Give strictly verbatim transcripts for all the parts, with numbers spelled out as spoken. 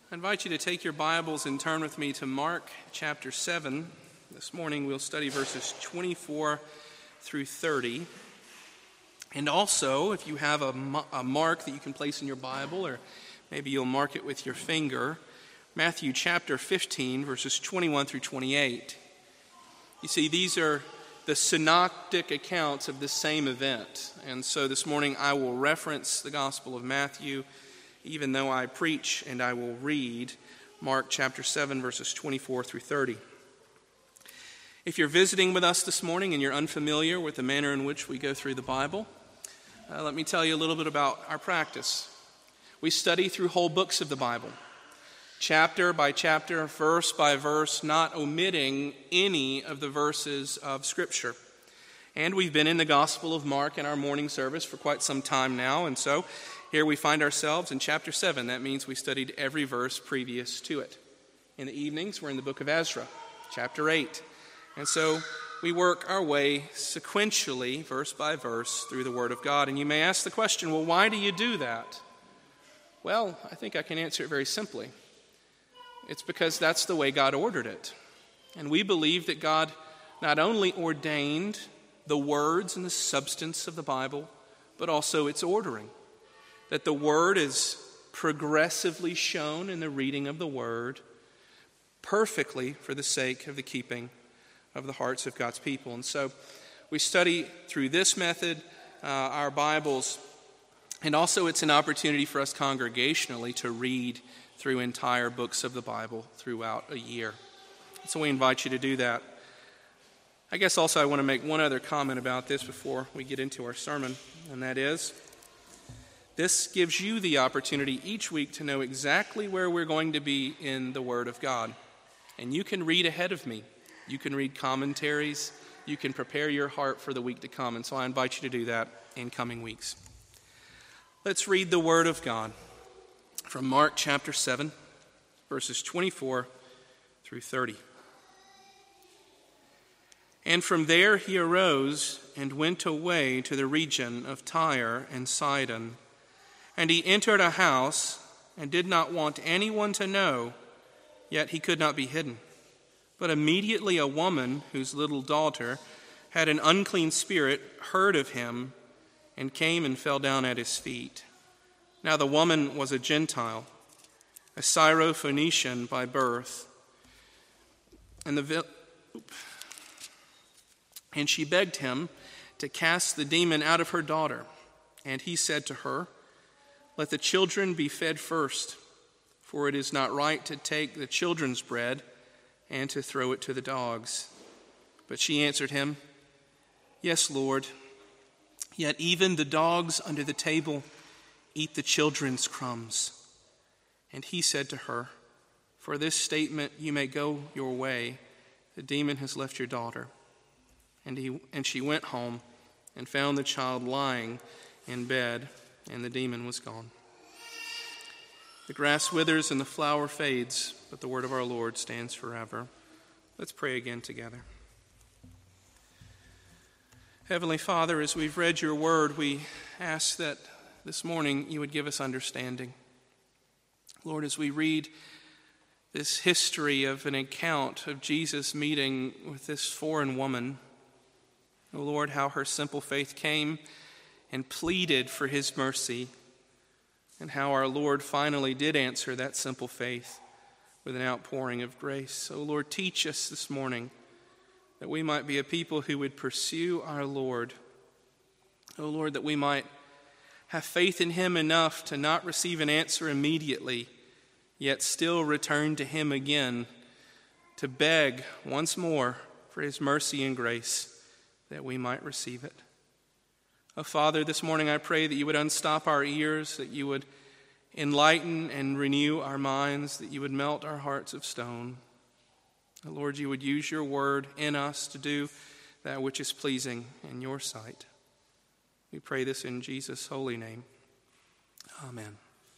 I invite you to take your Bibles and turn with me to Mark chapter seven. This morning we'll study verses twenty-four through thirty. And also, if you have a, a mark that you can place in your Bible, or maybe you'll mark it with your finger, Matthew chapter fifteen, verses twenty-one through twenty-eight. You see, these are the synoptic accounts of the same event. And so this morning I will reference the Gospel of Matthew, even though I preach, and I will read Mark chapter seven, verses twenty-four through thirty. If you're visiting with us this morning and you're unfamiliar with the manner in which we go through the Bible, uh, let me tell you a little bit about our practice. We study through whole books of the Bible, chapter by chapter, verse by verse, not omitting any of the verses of Scripture. And we've been in the Gospel of Mark in our morning service for quite some time now, and so here we find ourselves in chapter seven. That means we studied every verse previous to it. In the evenings, we're in the book of Ezra, chapter eight. And so we work our way sequentially, verse by verse, through the Word of God. And you may ask the question, well, why do you do that? Well, I think I can answer it very simply. It's because that's the way God ordered it. And we believe that God not only ordained the words and the substance of the Bible, but also its ordering. That the Word is progressively shown in the reading of the Word, perfectly for the sake of the keeping of the hearts of God's people. And so we study through this method uh, our Bibles, and also it's an opportunity for us congregationally to read through entire books of the Bible throughout a year. So we invite you to do that. I guess also I want to make one other comment about this before we get into our sermon, and that is, this gives you the opportunity each week to know exactly where we're going to be in the Word of God. And you can read ahead of me. You can read commentaries. You can prepare your heart for the week to come. And so I invite you to do that in coming weeks. Let's read the Word of God from Mark chapter seven, verses twenty-four through thirty. And from there he arose and went away to the region of Tyre and Sidon. And he entered a house and did not want anyone to know, yet he could not be hidden. But immediately a woman whose little daughter had an unclean spirit heard of him and came and fell down at his feet. Now the woman was a Gentile, a Syrophoenician by birth, and the and she begged him to cast the demon out of her daughter. And he said to her, "Let the children be fed first, for it is not right to take the children's bread and to throw it to the dogs." But she answered him, "Yes, Lord, yet even the dogs under the table eat the children's crumbs." And he said to her, "For this statement you may go your way. The demon has left your daughter." And he and she went home and found the child lying in bed, and the demon was gone. The grass withers and the flower fades, but the word of our Lord stands forever. Let's pray again together. Heavenly Father, as we've read your word, we ask that this morning you would give us understanding. Lord, as we read this history of an account of Jesus meeting with this foreign woman, oh Lord, how her simple faith came and pleaded for his mercy, and how our Lord finally did answer that simple faith with an outpouring of grace. So, Lord, teach us this morning that we might be a people who would pursue our Lord. Oh, Lord, that we might have faith in him enough to not receive an answer immediately, yet still return to him again to beg once more for his mercy and grace that we might receive it. Oh, Father, this morning I pray that you would unstop our ears, that you would enlighten and renew our minds, that you would melt our hearts of stone. Oh, Lord, you would use your word in us to do that which is pleasing in your sight. We pray this in Jesus' holy name. Amen.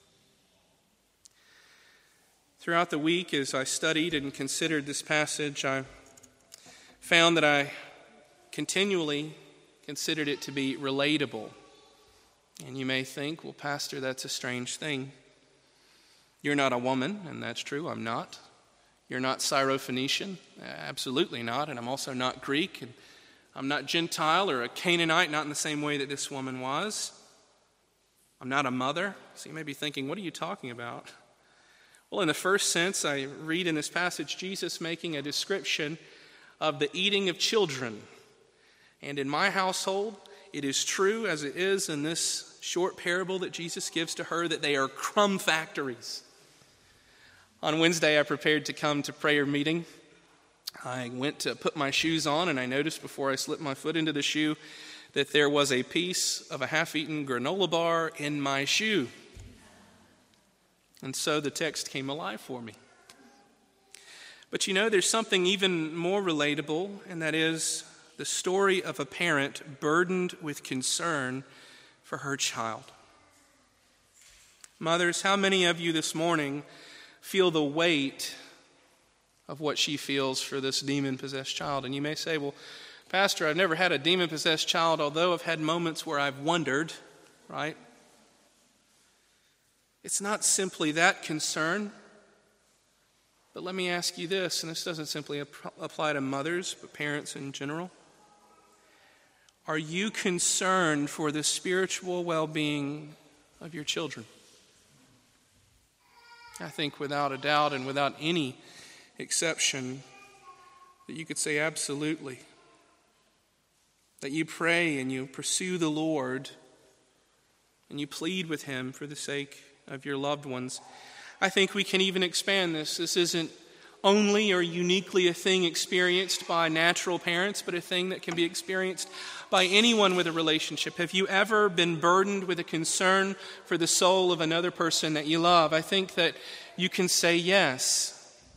Throughout the week, as I studied and considered this passage, I found that I continually considered it to be relatable. And you may think, well, Pastor, that's a strange thing. You're not a woman, and that's true, I'm not. You're not Syrophoenician, absolutely not, and I'm also not Greek, and I'm not Gentile or a Canaanite, not in the same way that this woman was. I'm not a mother. So you may be thinking, what are you talking about? Well, in the first sense, I read in this passage Jesus making a description of the eating of children. And in my household, it is true, as it is in this short parable that Jesus gives to her, that they are crumb factories. On Wednesday, I prepared to come to prayer meeting. I went to put my shoes on, and I noticed before I slipped my foot into the shoe that there was a piece of a half-eaten granola bar in my shoe. And so the text came alive for me. But you know, there's something even more relatable, and that is the story of a parent burdened with concern for her child. Mothers, how many of you this morning feel the weight of what she feels for this demon-possessed child? And you may say, well, Pastor, I've never had a demon-possessed child, although I've had moments where I've wondered, right? It's not simply that concern. But let me ask you this, and this doesn't simply ap- apply to mothers, but parents in general. Are you concerned for the spiritual well-being of your children? I think without a doubt and without any exception that you could say absolutely. That you pray and you pursue the Lord and you plead with Him for the sake of your loved ones. I think we can even expand this. This isn't only or uniquely a thing experienced by natural parents, but a thing that can be experienced by anyone with a relationship. Have you ever been burdened with a concern for the soul of another person that you love? I think that you can say yes.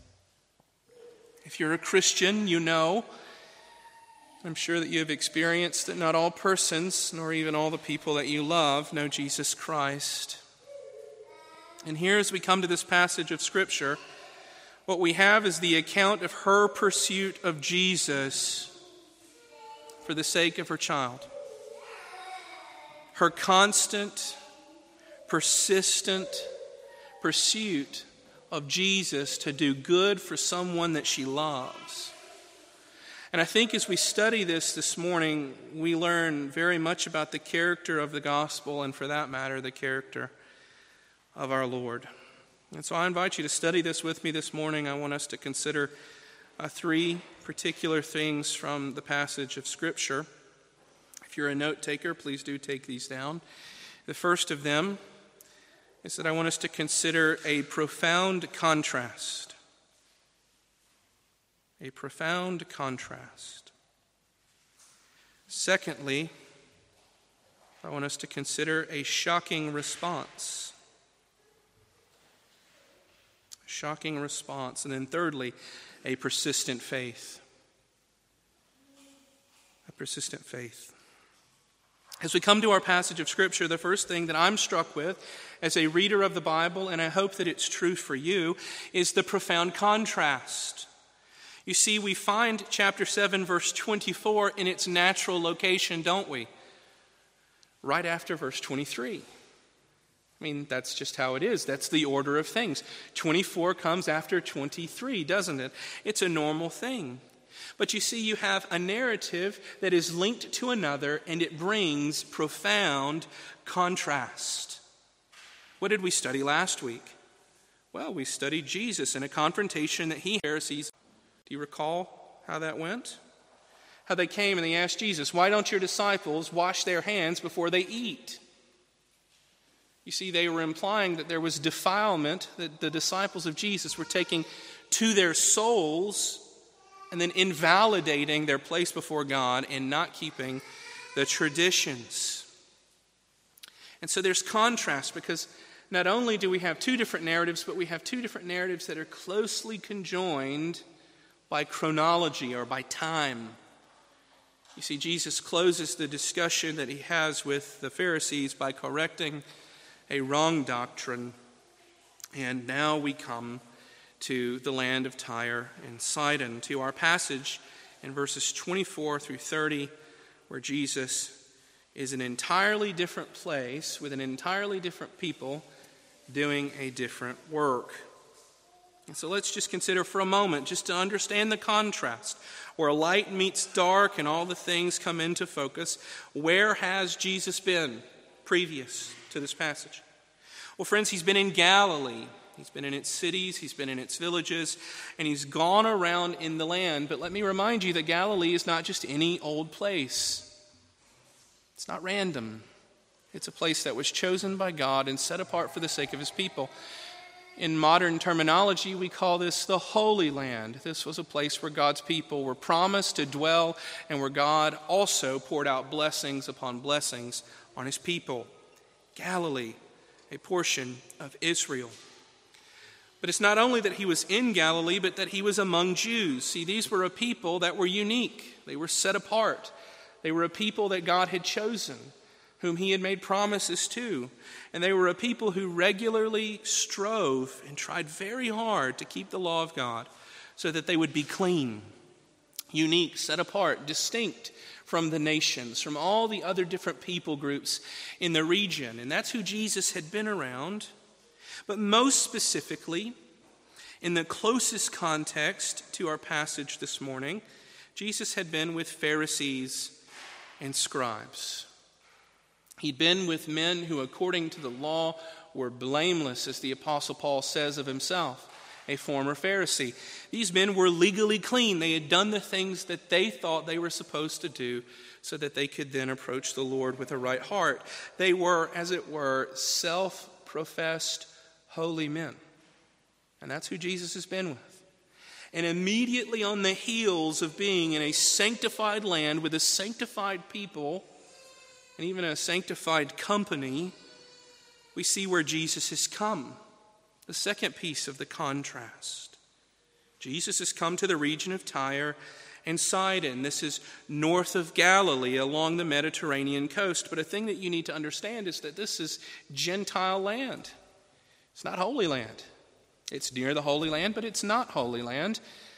If you're a Christian, you know, I'm sure that you have experienced that not all persons, nor even all the people that you love, know Jesus Christ. And here, as we come to this passage of Scripture, what we have is the account of her pursuit of Jesus for the sake of her child. Her constant, persistent pursuit of Jesus to do good for someone that she loves. And I think as we study this this morning, we learn very much about the character of the gospel, and for that matter, the character of our Lord. And so I invite you to study this with me this morning. I want us to consider uh, three particular things from the passage of Scripture. If you're a note taker, please do take these down. The first of them is that I want us to consider a profound contrast. A profound contrast. Secondly, I want us to consider a shocking response. A shocking response. And then thirdly, a persistent faith. A persistent faith. As we come to our passage of Scripture, the first thing that I'm struck with as a reader of the Bible, and I hope that it's true for you, is the profound contrast. You see, we find chapter seven, verse twenty-four in its natural location, don't we? Right after verse twenty-three. I mean, that's just how it is. That's the order of things. twenty-four comes after twenty-three, doesn't it? It's a normal thing. But you see, you have a narrative that is linked to another, and it brings profound contrast. What did we study last week? Well, we studied Jesus in a confrontation that he Pharisees. Do you recall how that went? How they came and they asked Jesus, "Why don't your disciples wash their hands before they eat?" You see, they were implying that there was defilement that the disciples of Jesus were taking to their souls and then invalidating their place before God and not keeping the traditions. And so there's contrast, because not only do we have two different narratives, but we have two different narratives that are closely conjoined by chronology or by time. You see, Jesus closes the discussion that he has with the Pharisees by correcting a wrong doctrine. And now we come to the land of Tyre and Sidon, to our passage in verses twenty-four through thirty, where Jesus is in an entirely different place with an entirely different people doing a different work. And so let's just consider for a moment, just to understand the contrast, where light meets dark and all the things come into focus. Where has Jesus been previous to this passage? Well, friends, he's been in Galilee. He's been in its cities, he's been in its villages, and he's gone around in the land. But let me remind you that Galilee is not just any old place. It's not random. It's a place that was chosen by God and set apart for the sake of his people. In modern terminology, we call this the Holy Land. This was a place where God's people were promised to dwell and where God also poured out blessings upon blessings on his people. Galilee, a portion of Israel. But it's not only that he was in Galilee, but that he was among Jews. See, these were a people that were unique. They were set apart. They were a people that God had chosen, whom he had made promises to. And they were a people who regularly strove and tried very hard to keep the law of God so that they would be clean, unique, set apart, distinct from the nations, from all the other different people groups in the region. And that's who Jesus had been around. But most specifically, in the closest context to our passage this morning, Jesus had been with Pharisees and scribes. He'd been with men who, according to the law, were blameless, as the Apostle Paul says of himself, a former Pharisee. These men were legally clean. They had done the things that they thought they were supposed to do so that they could then approach the Lord with a right heart. They were, as it were, self-professed holy men. And that's who Jesus has been with. And immediately on the heels of being in a sanctified land with a sanctified people and even a sanctified company, we see where Jesus has come. The second piece of the contrast. Jesus has come to the region of Tyre and Sidon. This is north of Galilee along the Mediterranean coast. But a thing that you need to understand is that this is Gentile land. It's not Holy Land. It's near the Holy Land, but it's not Holy Land.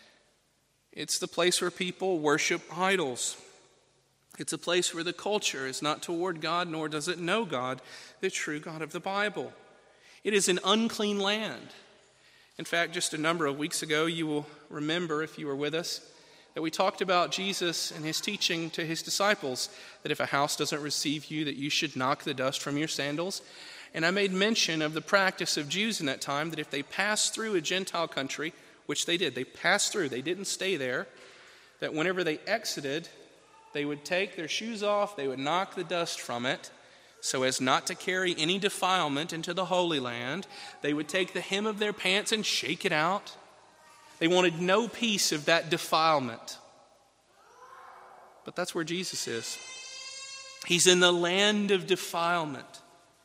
It's the place where people worship idols. It's a place where the culture is not toward God, nor does it know God, the true God of the Bible. It is an unclean land. In fact, just a number of weeks ago, you will remember, if you were with us, that we talked about Jesus and his teaching to his disciples, that if a house doesn't receive you, that you should knock the dust from your sandals. And I made mention of the practice of Jews in that time, that if they passed through a Gentile country, which they did, they passed through, they didn't stay there, that whenever they exited, they would take their shoes off, they would knock the dust from it, so as not to carry any defilement into the Holy Land. They would take the hem of their pants and shake it out. They wanted no piece of that defilement. But that's where Jesus is. He's in the land of defilement.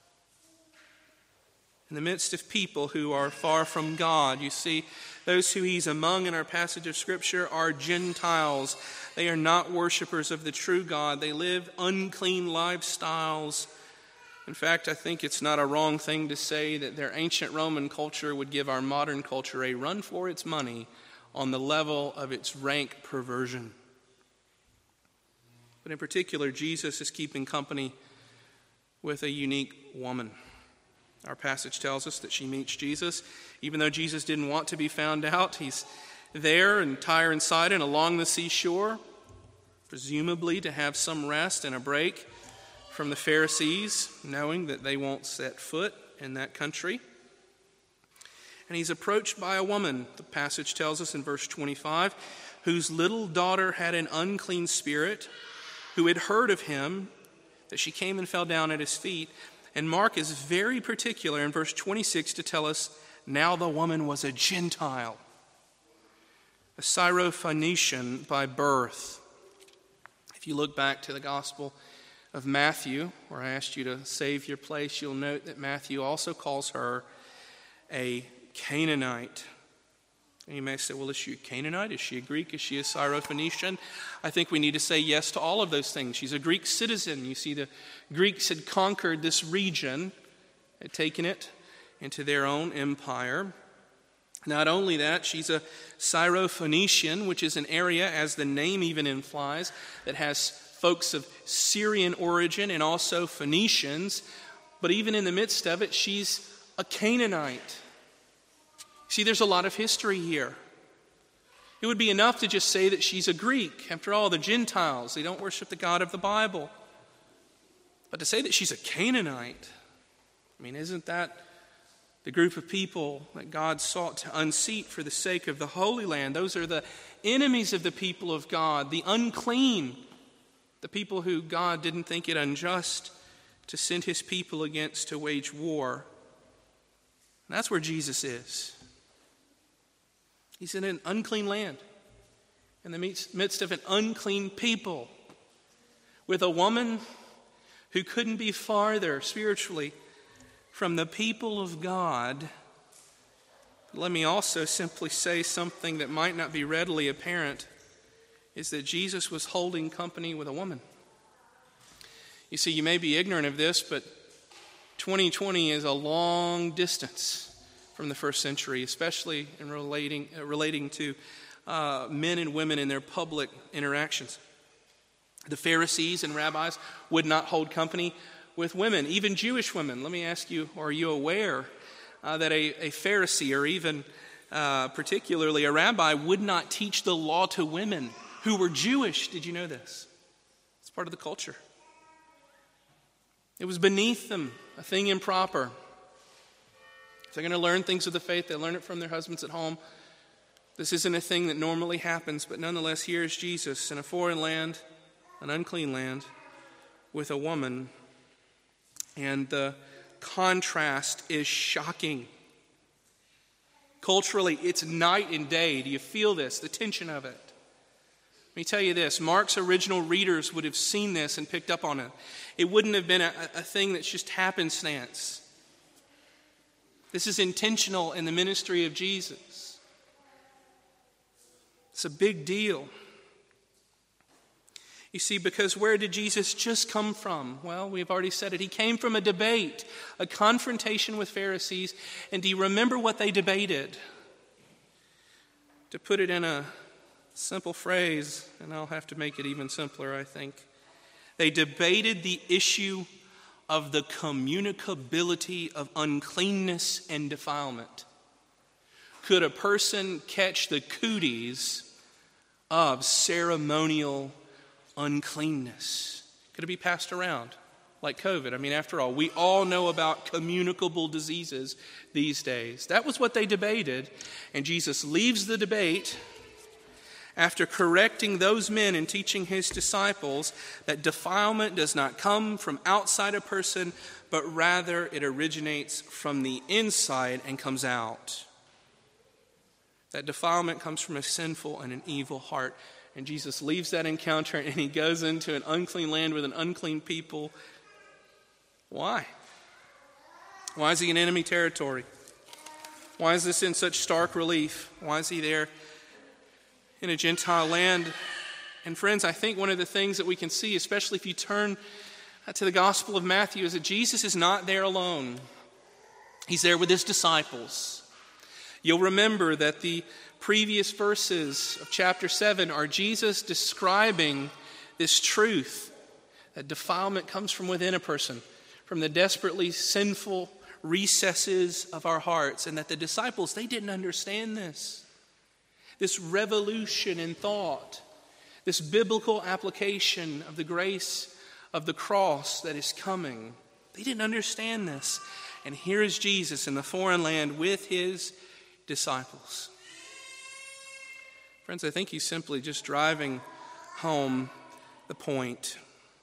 In the midst of people who are far from God. You see, those who he's among in our passage of Scripture are Gentiles. They are not worshipers of the true God. They live unclean lifestyles. In fact, I think it's not a wrong thing to say that their ancient Roman culture would give our modern culture a run for its money on the level of its rank perversion. But in particular, Jesus is keeping company with a unique woman. Our passage tells us that she meets Jesus. Even though Jesus didn't want to be found out, he's there in Tyre and Sidon along the seashore, presumably to have some rest and a break from the Pharisees, knowing that they won't set foot in that country. And he's approached by a woman, the passage tells us in verse twenty-five, whose little daughter had an unclean spirit, who had heard of him, that she came and fell down at his feet. And Mark is very particular in verse twenty-six to tell us, now the woman was a Gentile, a Syrophoenician by birth. If you look back to the Gospel of Matthew, where I asked you to save your place, you'll note that Matthew also calls her a Canaanite. And you may say, well, is she a Canaanite? Is she a Greek? Is she a Syrophoenician? I think we need to say yes to all of those things. She's a Greek citizen. You see, the Greeks had conquered this region, had taken it into their own empire. Not only that, she's a Syrophoenician, which is an area, as the name even implies, that has folks of Syrian origin and also Phoenicians. But even in the midst of it, she's a Canaanite. See, there's a lot of history here. It would be enough to just say that she's a Greek. After all, the Gentiles, they don't worship the God of the Bible. But to say that she's a Canaanite, I mean, isn't that the group of people that God sought to unseat for the sake of the Holy Land? Those are the enemies of the people of God, the unclean, the people who God didn't think it unjust to send his people against to wage war. And that's where Jesus is. He's in an unclean land, in the midst of an unclean people, with a woman who couldn't be farther spiritually from the people of God. Let me also simply say something that might not be readily apparent, is that Jesus was holding company with a woman. You see, you may be ignorant of this, but twenty twenty is a long distance from the first century, especially in relating, uh, relating to uh, men and women in their public interactions. The Pharisees and rabbis would not hold company with women, even Jewish women. Let me ask you, are you aware uh, that a, a Pharisee or even uh, particularly a rabbi would not teach the law to women who were Jewish? Did you know this? It's part of the culture. It was beneath them, a thing improper. If they're going to learn things of the faith, they learn it from their husbands at home. This isn't a thing that normally happens, but nonetheless, here is Jesus in a foreign land, an unclean land, with a woman. And the contrast is shocking. Culturally, it's night and day. Do you feel this, the tension of it? Let me tell you this, Mark's original readers would have seen this and picked up on it. It wouldn't have been a, a thing that's just happenstance. This is intentional in the ministry of Jesus. It's a big deal. You see, because where did Jesus just come from? Well, we've already said it. He came from a debate, a confrontation with Pharisees. And do you remember what they debated? To put it in a simple phrase, and I'll have to make it even simpler, I think. They debated the issue of the communicability of uncleanness and defilement. Could a person catch the cooties of ceremonial uncleanness? Could it be passed around like COVID? I mean, after all, we all know about communicable diseases these days. That was what they debated, and Jesus leaves the debate after correcting those men and teaching his disciples that defilement does not come from outside a person, but rather it originates from the inside and comes out. That defilement comes from a sinful and an evil heart. And Jesus leaves that encounter and he goes into an unclean land with an unclean people. Why? Why is he in enemy territory? Why is this in such stark relief? Why is he there in a Gentile land? And friends, I think one of the things that we can see, especially if you turn to the Gospel of Matthew, is that Jesus is not there alone. He's there with his disciples. You'll remember that the previous verses of chapter seven are Jesus describing this truth, that defilement comes from within a person, from the desperately sinful recesses of our hearts, and that the disciples, they didn't understand this. This revolution in thought, this biblical application of the grace of the cross that is coming. They didn't understand this. And here is Jesus in the foreign land with his disciples. Friends, I think he's simply just driving home the point.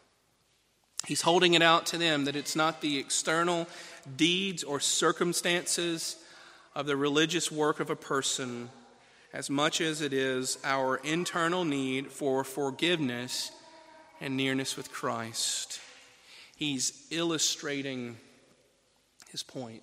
He's holding it out to them that it's not the external deeds or circumstances of the religious work of a person as much as it is our internal need for forgiveness and nearness with Christ. He's illustrating his point.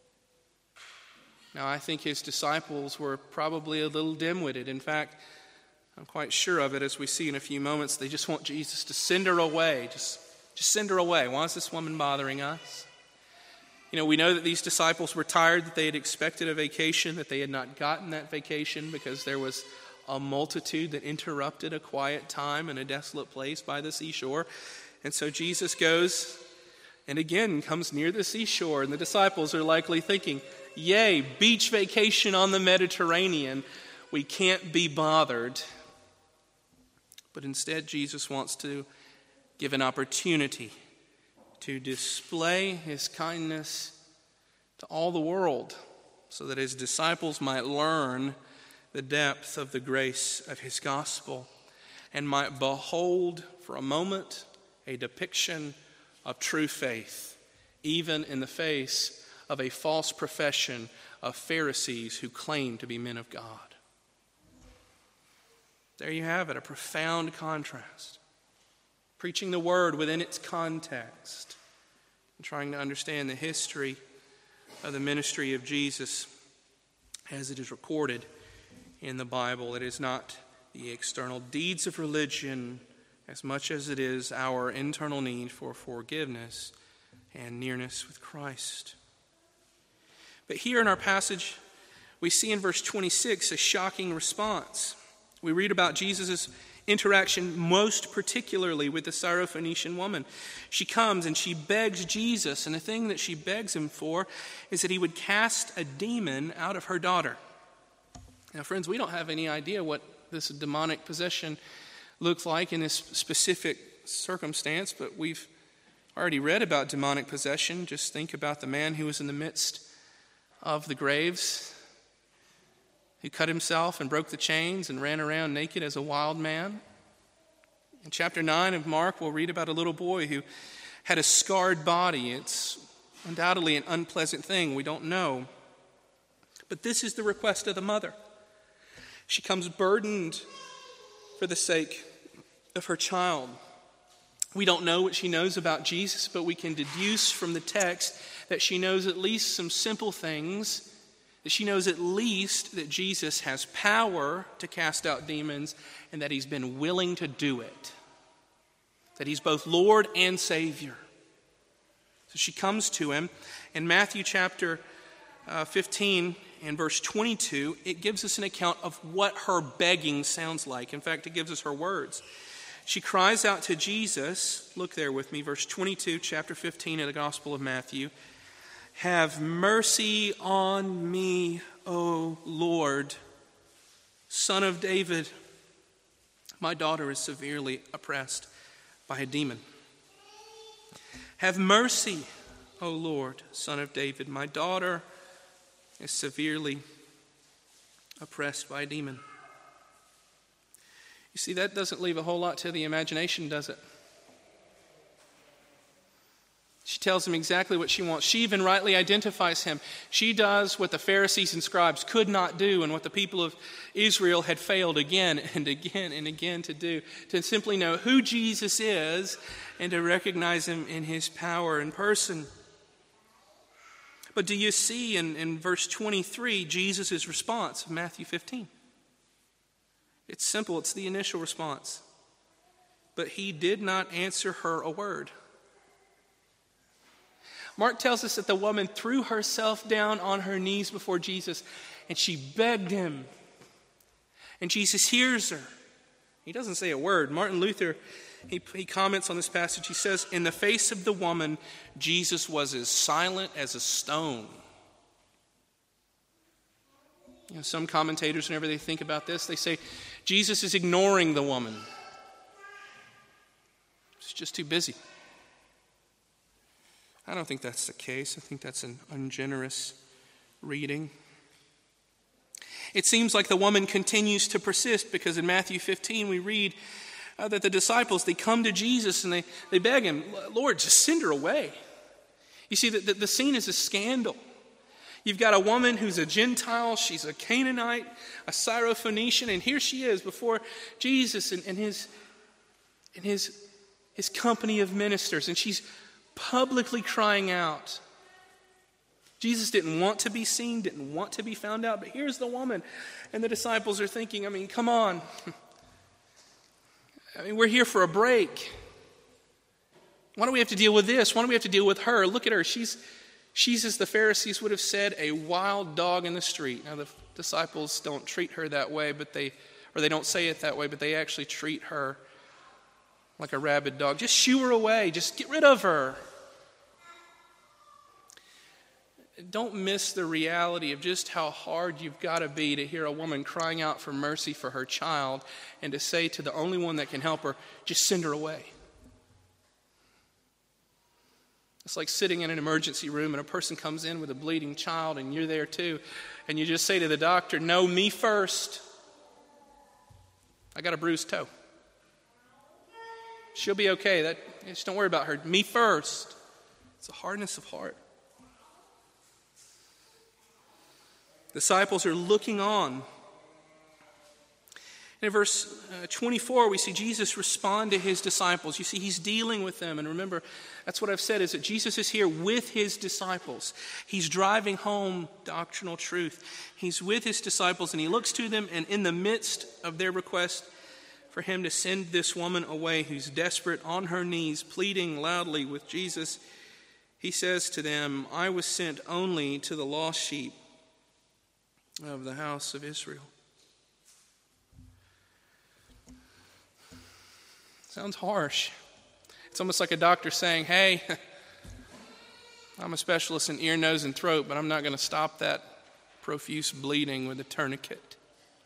Now, I think his disciples were probably a little dim-witted. In fact, I'm quite sure of it, as we see in a few moments. They just want Jesus to send her away. Just, just send her away. Why is this woman bothering us? You know, we know that these disciples were tired, that they had expected a vacation, that they had not gotten that vacation because there was a multitude that interrupted a quiet time in a desolate place by the seashore. And so Jesus goes and again comes near the seashore, and the disciples are likely thinking, yay, beach vacation on the Mediterranean. We can't be bothered. But instead, Jesus wants to give an opportunity to display his kindness to all the world so that his disciples might learn the depth of the grace of his gospel and might behold for a moment a depiction of true faith, even in the face of a false profession of Pharisees who claim to be men of God. There you have it, a profound contrast. Preaching the word within its context and trying to understand the history of the ministry of Jesus as it is recorded in the Bible. It is not the external deeds of religion as much as it is our internal need for forgiveness and nearness with Christ. But here in our passage, we see in verse twenty-six a shocking response. We read about Jesus' interaction most particularly with the Syrophoenician woman. She comes and she begs Jesus, and the thing that she begs him for is that he would cast a demon out of her daughter. Now, friends, we don't have any idea what this demonic possession looks like in this specific circumstance, but we've already read about demonic possession. Just think about the man who was in the midst of the graves, who cut himself and broke the chains and ran around naked as a wild man. In chapter nine of Mark, we'll read about a little boy who had a scarred body. It's undoubtedly an unpleasant thing. We don't know. But this is the request of the mother. She comes burdened for the sake of her child. We don't know what she knows about Jesus, but we can deduce from the text that she knows at least some simple things. That she knows at least that Jesus has power to cast out demons and that he's been willing to do it. That he's both Lord and Savior. So she comes to him. In Matthew chapter uh, fifteen and verse twenty-two, it gives us an account of what her begging sounds like. In fact, it gives us her words. She cries out to Jesus, look there with me, verse twenty-two, chapter fifteen of the Gospel of Matthew. Have mercy on me, O Lord, Son of David. My daughter is severely oppressed by a demon. Have mercy, O Lord, Son of David. My daughter is severely oppressed by a demon. You see, that doesn't leave a whole lot to the imagination, does it? She tells him exactly what she wants. She even rightly identifies him. She does what the Pharisees and scribes could not do and what the people of Israel had failed again and again and again to do, to simply know who Jesus is and to recognize him in his power and person. But do you see in, in verse twenty-three Jesus' response of Matthew fifteen? It's simple. It's the initial response. But he did not answer her a word. Mark tells us that the woman threw herself down on her knees before Jesus and she begged him. And Jesus hears her. He doesn't say a word. Martin Luther, he, he comments on this passage. He says, in the face of the woman, Jesus was as silent as a stone. You know, some commentators, whenever they think about this, they say, Jesus is ignoring the woman. She's just too busy. I don't think that's the case. I think that's an ungenerous reading. It seems like the woman continues to persist because in Matthew fifteen we read uh, that the disciples, they come to Jesus and they, they beg him, Lord, just send her away. You see, the, the, the scene is a scandal. You've got a woman who's a Gentile, she's a Canaanite, a Syrophoenician, and here she is before Jesus and, and his, and his, his company of ministers, and she's publicly crying out. Jesus didn't want to be seen, didn't want to be found out, but here's the woman. And the disciples are thinking, I mean, come on. I mean, we're here for a break. Why do we have to deal with this? Why do we have to deal with her? Look at her. She's, she's as the Pharisees would have said, a wild dog in the street. Now, the disciples don't treat her that way, but they, or they don't say it that way, but they actually treat her like a rabid dog. Just shoo her away. Just get rid of her. don't miss the reality of just how hard you've got to be to hear a woman crying out for mercy for her child and to say to the only one that can help her, just send her away. It's like sitting in an emergency room and a person comes in with a bleeding child and you're there too, and you just say to the doctor, no, me first. I got a bruised toe. She'll be okay. That, just don't worry about her. Me first. It's a hardness of heart. Disciples are looking on. In verse uh, twenty-four, we see Jesus respond to his disciples. You see, he's dealing with them. And remember, that's what I've said, is that Jesus is here with his disciples. He's driving home doctrinal truth. He's with his disciples, and he looks to them, and in the midst of their request for him to send this woman away who's desperate, on her knees, pleading loudly with Jesus, he says to them, I was sent only to the lost sheep of the house of Israel. Sounds harsh. It's almost like a doctor saying, hey, I'm a specialist in ear, nose, and throat, but I'm not going to stop that profuse bleeding with a tourniquet.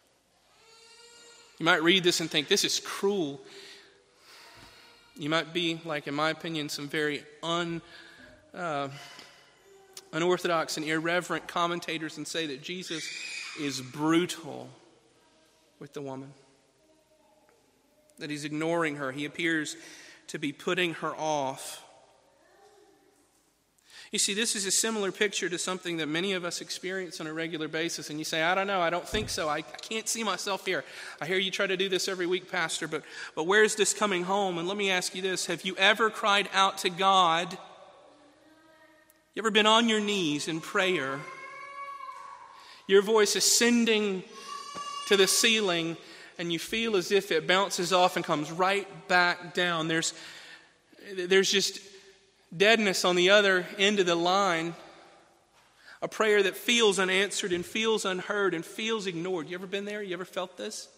You might read this and think, this is cruel. You might be, like in my opinion, some very un, uh, unorthodox and irreverent commentators and say that Jesus is brutal with the woman. That he's ignoring her. He appears to be putting her off. You see, this is a similar picture to something that many of us experience on a regular basis. And you say, I don't know, I don't think so. I, I can't see myself here. I hear you try to do this every week, Pastor, but, but where's this coming home? And let me ask you this. Have you ever cried out to God? You ever been on your knees in prayer? Your voice ascending to the ceiling, and you feel as if it bounces off and comes right back down. There's, there's just deadness on the other end of the line. A prayer that feels unanswered and feels unheard and feels ignored. You ever been there? You ever felt this?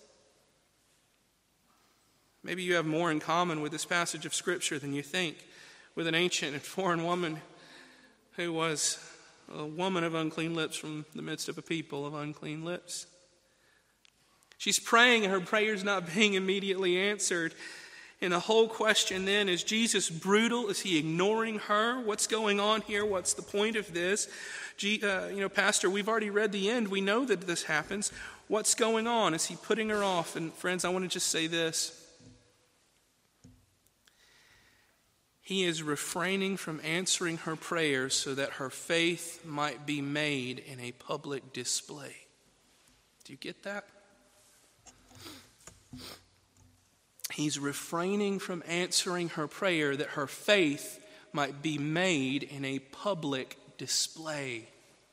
Maybe you have more in common with this passage of Scripture than you think, with an ancient and foreign woman who was a woman of unclean lips from the midst of a people of unclean lips. She's praying and her prayer's not being immediately answered. And the whole question then, is Jesus brutal? Is he ignoring her? What's going on here? What's the point of this? G, uh, you know, Pastor, we've already read the end. We know that this happens. What's going on? Is he putting her off? And friends, I want to just say this. He is refraining from answering her prayers so that her faith might be made in a public display. Do you get that? He's refraining from answering her prayer that her faith might be made in a public display.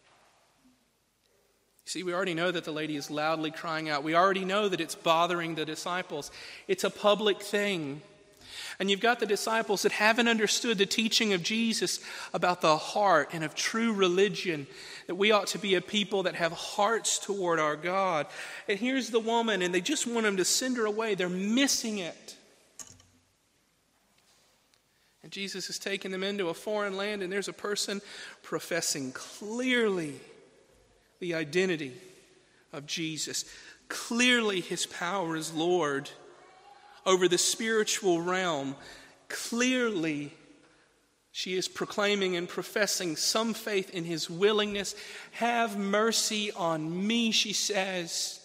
See, we already know that the lady is loudly crying out. We already know that it's bothering the disciples. It's a public thing. And you've got the disciples that haven't understood the teaching of Jesus about the heart and of true religion, that we ought to be a people that have hearts toward our God. And here's the woman, and they just want him to send her away. They're missing it. And Jesus has taken them into a foreign land, and there's a person professing clearly the identity of Jesus. Clearly his power as Lord over the spiritual realm. Clearly, she is proclaiming and professing some faith in his willingness. Have mercy on me, she says.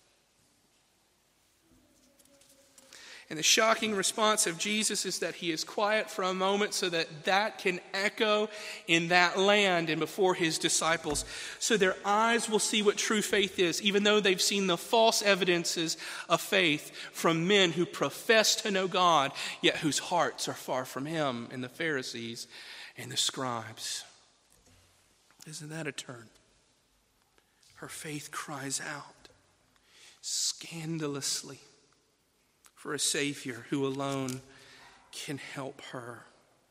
And the shocking response of Jesus is that he is quiet for a moment so that that can echo in that land and before his disciples. So their eyes will see what true faith is, even though they've seen the false evidences of faith from men who profess to know God, yet whose hearts are far from him, and the Pharisees and the scribes. Isn't that a turn? Her faith cries out scandalously for a Savior who alone can help her.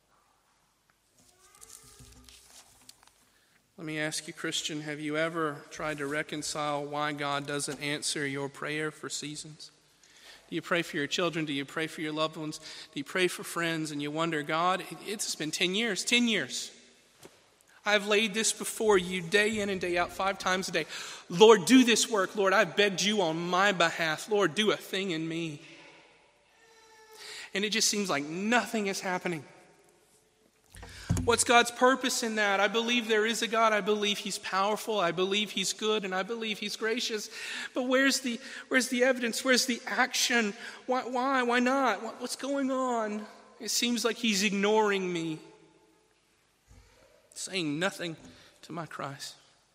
Let me ask you, Christian, have you ever tried to reconcile why God doesn't answer your prayer for seasons? Do you pray for your children? Do you pray for your loved ones? Do you pray for friends and you wonder, God, it's been ten years, ten years. I've laid this before you day in and day out, five times a day. Lord, do this work. Lord, I've begged you on my behalf. Lord, do a thing in me. And it just seems like nothing is happening. What's God's purpose in that? I believe there is a God. I believe he's powerful. I believe he's good. And I believe he's gracious. But where's the, where's the evidence? Where's the action? Why? Why, why not? What, what's going on? It seems like he's ignoring me. Saying nothing to my cries.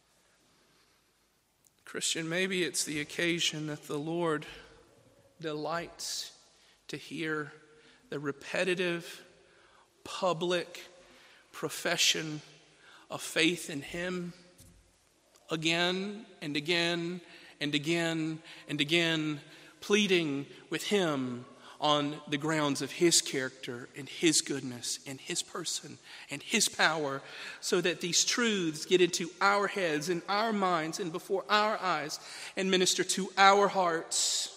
Christian, maybe it's the occasion that the Lord delights to hear the repetitive, public profession of faith in him again and again and again and again, pleading with him on the grounds of his character and his goodness and his person and his power, so that these truths get into our heads and our minds and before our eyes and minister to our hearts.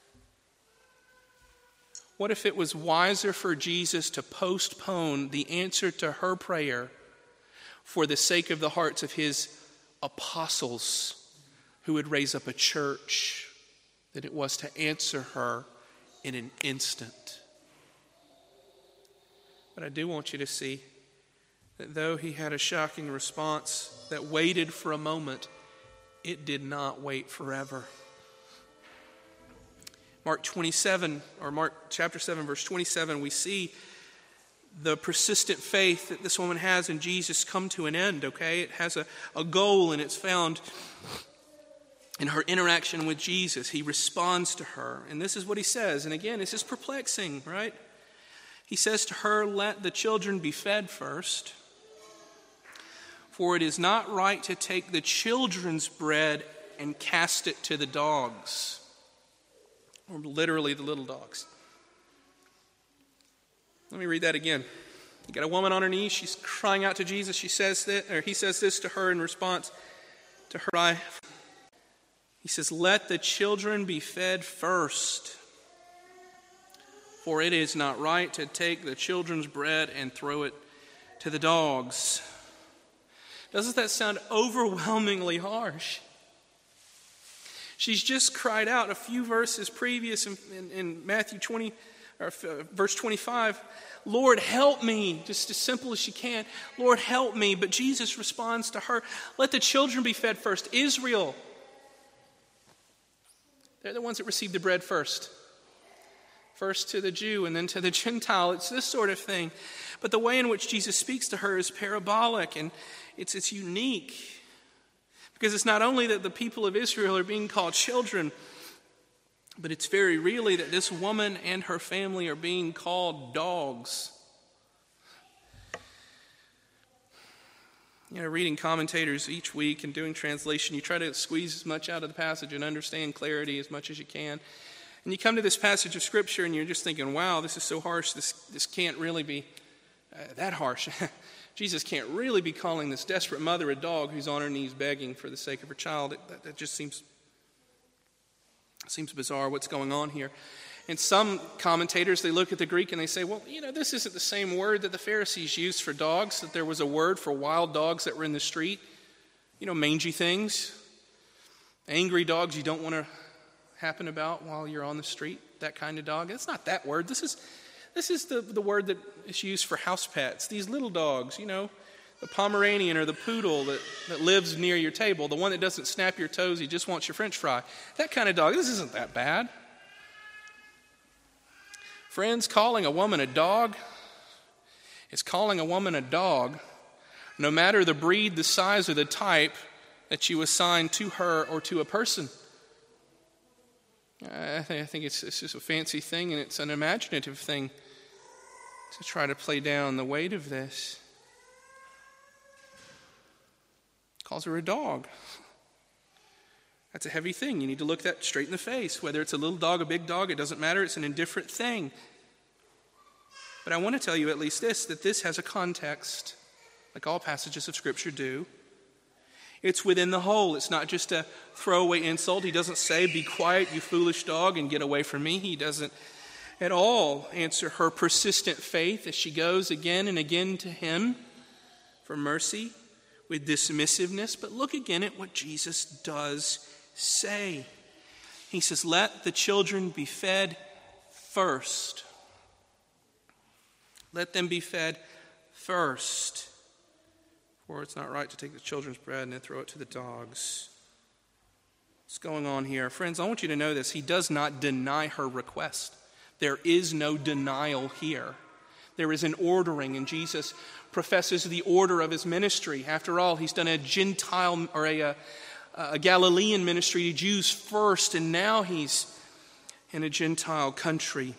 What if it was wiser for Jesus to postpone the answer to her prayer for the sake of the hearts of his apostles who would raise up a church, than it was to answer her in an instant? But I do want you to see that though he had a shocking response that waited for a moment, it did not wait forever. Mark twenty-seven, or Mark chapter seven, verse twenty-seven, we see the persistent faith that this woman has in Jesus come to an end, okay? It has a, a goal, and it's found in her interaction with Jesus. He responds to her, and this is what he says. And again, this is perplexing, right? He says to her, "Let the children be fed first, for it is not right to take the children's bread and cast it to the dogs." Or literally the little dogs. Let me read that again. You got a woman on her knees. She's crying out to Jesus. She says that, or he says this to her in response to her cry. He says, "Let the children be fed first, for it is not right to take the children's bread and throw it to the dogs." Doesn't that sound overwhelmingly harsh? She's just cried out a few verses previous in, in, in Matthew twenty, or uh, verse twenty-five, "Lord, help me," just as simple as she can. "Lord, help me." But Jesus responds to her, "Let the children be fed first." Israel, they're the ones that receive the bread first. First to the Jew and then to the Gentile. It's this sort of thing. But the way in which Jesus speaks to her is parabolic, and it's it's unique. Because it's not only that the people of Israel are being called children, but it's very really that this woman and her family are being called dogs. You know, reading commentators each week and doing translation, you try to squeeze as much out of the passage and understand clarity as much as you can. And you come to this passage of Scripture and you're just thinking, wow, this is so harsh, this, this can't really be uh, that harsh. Jesus can't really be calling this desperate mother a dog who's on her knees begging for the sake of her child. It, that, that just seems, seems bizarre what's going on here. And some commentators, they look at the Greek and they say, well, you know, this isn't the same word that the Pharisees used for dogs, that there was a word for wild dogs that were in the street. You know, mangy things, angry dogs you don't want to happen about while you're on the street, that kind of dog. It's not that word. This is... This is the, the word that is used for house pets. These little dogs, you know, the Pomeranian or the poodle that, that lives near your table, the one that doesn't snap your toes, he just wants your French fry. That kind of dog, this isn't that bad. Friends, calling a woman a dog is calling a woman a dog, no matter the breed, the size, or the type that you assign to her or to a person. I think, I think it's, it's just a fancy thing, and it's an imaginative thing to try to play down the weight of this. Calls her a dog. That's a heavy thing. You need to look that straight in the face. Whether it's a little dog, a big dog, it doesn't matter. It's an indifferent thing. But I want to tell you at least this, that this has a context, like all passages of Scripture do. It's within the whole. It's not just a throwaway insult. He doesn't say, "Be quiet, you foolish dog, and get away from me." He doesn't at all answer her persistent faith as she goes again and again to him for mercy. with dismissiveness, but look again at what Jesus does say. He says, let the children be fed first. Let them be fed first. For it's not right to take the children's bread and then throw it to the dogs. What's going on here? Friends, I want you to know this. He does not deny her request. There is no denial here. There is an ordering, and Jesus professes the order of his ministry. After all, he's done a Gentile or a, a Galilean ministry to Jews first, and now he's in a Gentile country.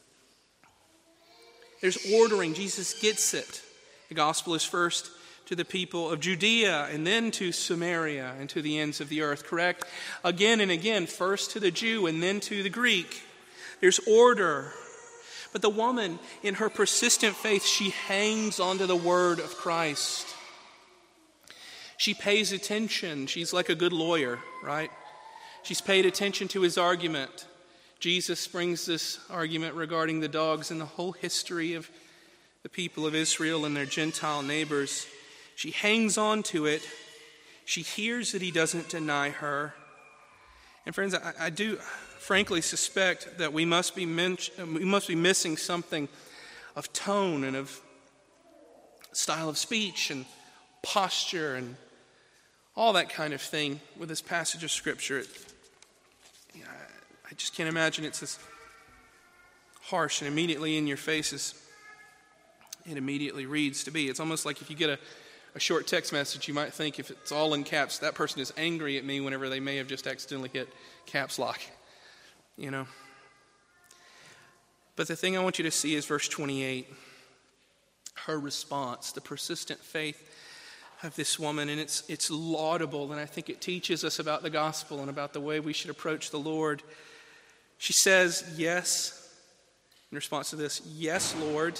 There's ordering. Jesus gets it. The gospel is first to the people of Judea, and then to Samaria, and to the ends of the earth, correct? Again and again, first to the Jew, and then to the Greek. There's order. But the woman, in her persistent faith, she hangs onto the word of Christ. She pays attention. She's like a good lawyer, right? She's paid attention to his argument. Jesus brings this argument regarding the dogs and the whole history of the people of Israel and their Gentile neighbors. She hangs on to it. She hears that he doesn't deny her. And friends, I, I do frankly suspect that we must be men- we must be missing something of tone and of style of speech and posture and all that kind of thing with this passage of Scripture. It, you know, I just can't imagine it's as harsh and immediately in your faces it immediately reads to be. It's almost like if you get a, a short text message, you might think if it's all in caps, that person is angry at me whenever they may have just accidentally hit caps lock. You know. But the thing I want you to see is verse twenty-eight. Her response, the persistent faith of this woman, and it's it's laudable, and I think it teaches us about the gospel and about the way we should approach the Lord. She says, yes, in response to this, yes, Lord.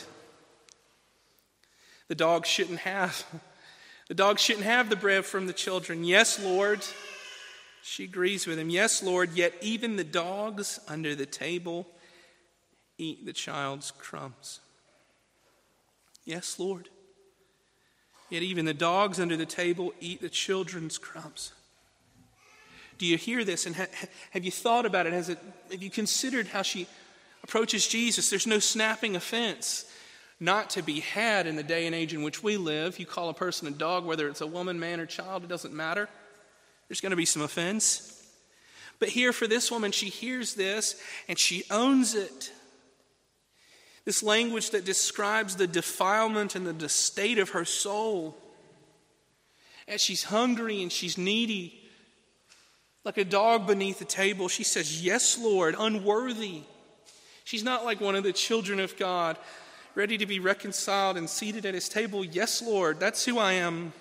The dogs shouldn't have. The dogs shouldn't have the bread from the children. Yes, Lord. She agrees with him. Yes, Lord, yet even the dogs under the table eat the child's crumbs. Yes, Lord. Yet even the dogs under the table eat the children's crumbs. Do you hear this? And ha- have you thought about it? Has it? Have you considered how she approaches Jesus? There's no snapping offense not to be had in the day and age in which we live. You call a person a dog, whether it's a woman, man, or child, it doesn't matter. There's going to be some offense. But here for this woman, she hears this and she owns it. This language that describes the defilement and the state of her soul. As she's hungry and she's needy, like a dog beneath the table, she says, yes, Lord, unworthy. She's not like one of the children of God, ready to be reconciled and seated at his table. Yes, Lord, that's who I am.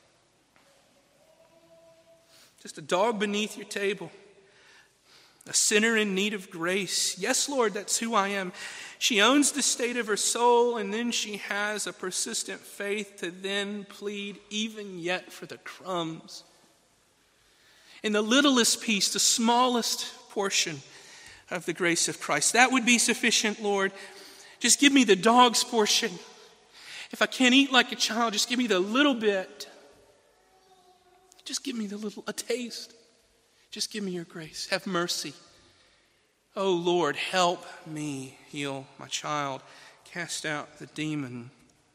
Just a dog beneath your table. A sinner in need of grace. Yes, Lord, that's who I am. She owns the state of her soul, and then she has a persistent faith to then plead even yet for the crumbs. In the littlest piece, the smallest portion of the grace of Christ. That would be sufficient, Lord. Just give me the dog's portion. If I can't eat like a child, just give me the little bit. Just give me the little, a taste. Just give me your grace. Have mercy. Oh, Lord, help me heal my child. Cast out the demon.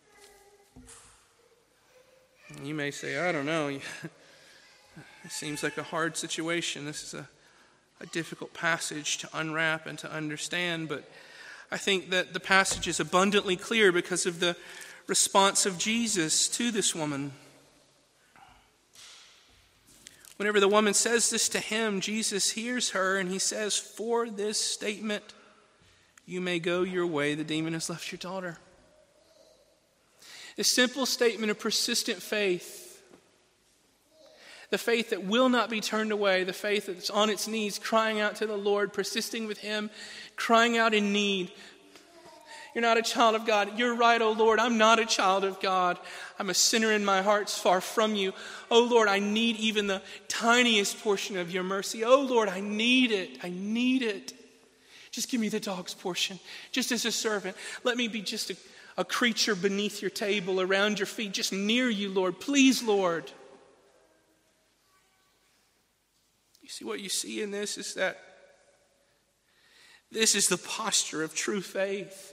And you may say, I don't know. It seems like a hard situation. This is a, a difficult passage to unwrap and to understand. But I think that the passage is abundantly clear because of the response of Jesus to this woman. Whenever the woman says this to him, Jesus hears her and he says, for this statement, you may go your way. The demon has left your daughter. A simple statement of persistent faith. The faith that will not be turned away. The faith that's on its knees, crying out to the Lord, persisting with him, crying out in need. You're not a child of God. You're right, oh Lord, I'm not a child of God. I'm a sinner and my heart's far from you. Oh Lord, I need even the tiniest portion of your mercy. Oh Lord, I need it. I need it. Just give me the dog's portion. Just as a servant, let me be just a, a creature beneath your table, around your feet, just near you, Lord. Please, Lord. You see, what you see in this is that this is the posture of true faith.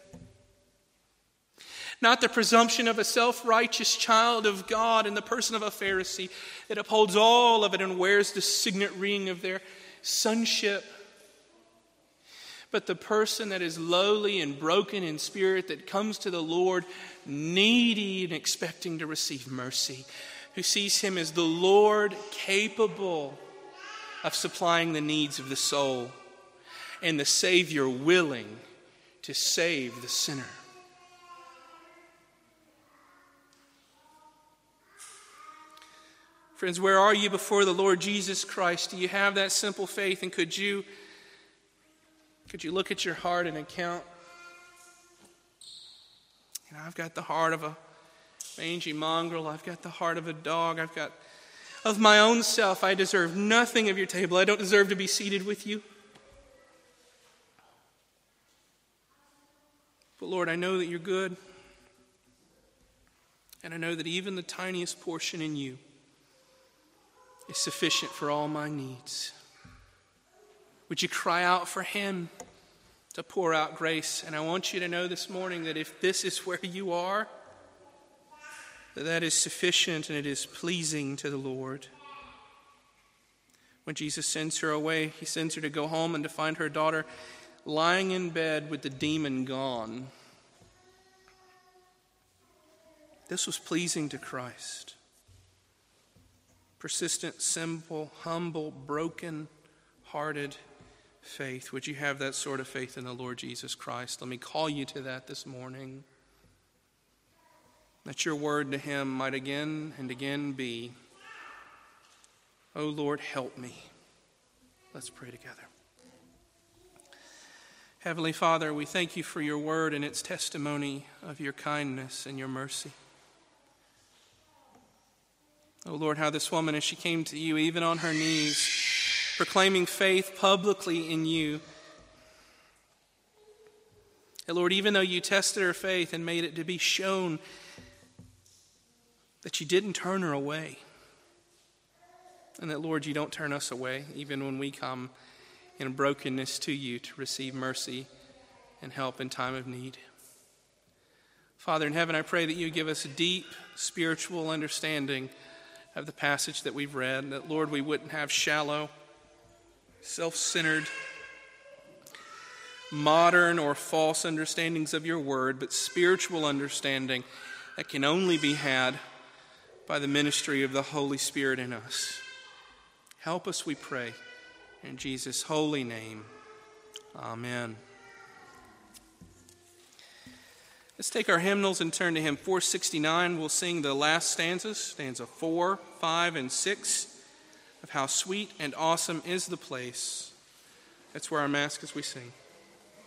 Not the presumption of a self-righteous child of God in the person of a Pharisee that upholds all of it and wears the signet ring of their sonship. But the person that is lowly and broken in spirit, that comes to the Lord needy and expecting to receive mercy, who sees him as the Lord capable of supplying the needs of the soul, and the Savior willing to save the sinner. Friends, where are you before the Lord Jesus Christ? Do you have that simple faith? And could you, could you look at your heart and account? You know, I've got the heart of a mangy mongrel. I've got the heart of a dog. I've got, of my own self, I deserve nothing of your table. I don't deserve to be seated with you. But Lord, I know that you're good. And I know that even the tiniest portion in you is sufficient for all my needs. Would you cry out for him to pour out grace? And I want you to know this morning that if this is where you are, that that is sufficient and it is pleasing to the Lord. When Jesus sends her away, he sends her to go home and to find her daughter lying in bed with the demon gone. This was pleasing to Christ. Persistent, simple, humble, broken-hearted faith. Would you have that sort of faith in the Lord Jesus Christ? Let me call you to that this morning. That your word to him might again and again be, "Oh Lord, help me." Let's pray together. Heavenly Father, we thank you for your word and its testimony of your kindness and your mercy. Oh Lord, how this woman, as she came to you, even on her knees, proclaiming faith publicly in you. And Lord, even though you tested her faith and made it to be shown that you didn't turn her away. And that, Lord, you don't turn us away, even when we come in brokenness to you to receive mercy and help in time of need. Father in heaven, I pray that you give us a deep spiritual understanding of the passage that we've read, and that, Lord, we wouldn't have shallow, self-centered, modern or false understandings of your word, but spiritual understanding that can only be had by the ministry of the Holy Spirit in us. Help us, we pray, in Jesus' holy name. Amen. Let's take our hymnals and turn to hymn four sixty-nine. We'll sing the last stanzas, stanza four, five, and six, of How Sweet and Awesome is the Place. That's where our mask as we sing.